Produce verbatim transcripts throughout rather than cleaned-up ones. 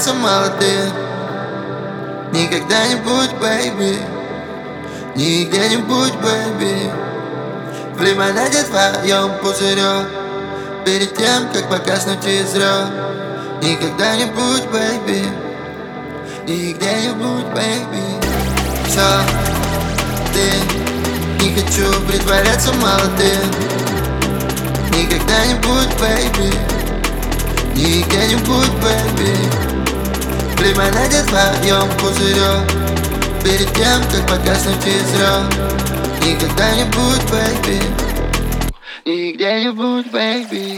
притворяться молодым. Не когда-нибудь, бэйби, не где-нибудь, бэйби, в лимонаде твоем пузырек, перед тем, как погаснуть из зрёк. Не когда-нибудь, бэйби, и где-нибудь, бэйби. Все, ты, не хочу притворяться молодым. Не когда-нибудь, бэйби, не где-нибудь, бэйби, в лимонаде твоем пузырек, перед тем, как погаснуть из зрёк. Не когда-нибудь, бэйби, и где-нибудь, бэйби.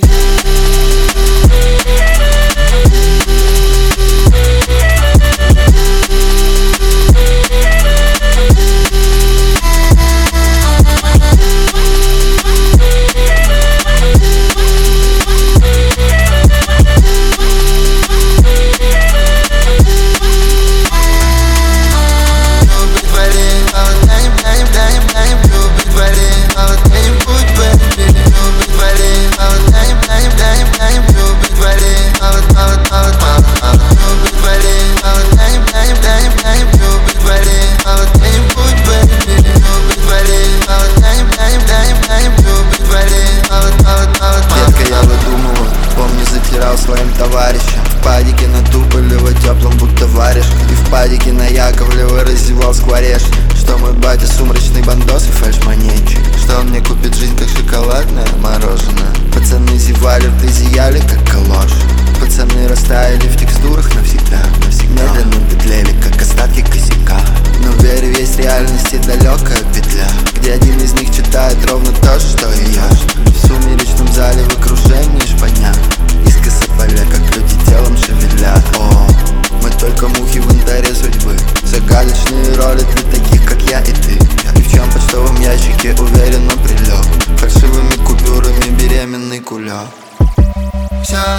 Своим товарищам в падике на Туполево теплом будто варишь. И в падике на Яковлева раздевал сквореш. Что мой батя сумрачный бандос и фальшмонетчик, что он мне купит жизнь как шоколадное мороженое. Пацаны зевали, рты зияли как калош. Пацаны растаяли в текстурах навсегда, навсегда. Медленно петлели как остатки косяка. Но в вере есть реальности далекая петля, где один из них читает ровно то же, что и я. В сумеречном зале в окружении шпаня, искоса поля, как люди телом шевелят. О, мы только мухи в янтаре судьбы, загадочные роли для таких, как я и ты. И в чем почтовом ящике уверенно прилег, фальшивыми купюрами беременный кулек. Все,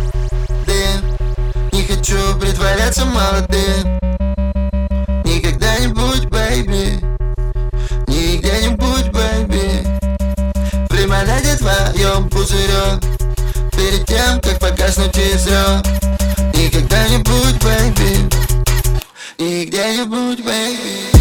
ты, не хочу притворяться молодым. Не когда-нибудь, бэйби, не где-нибудь, бэйби, в лимонаде твоем пузырек, перед тем, как погаснуть из зрёк. Не когда-нибудь, бэйби, и где-нибудь, бэйби.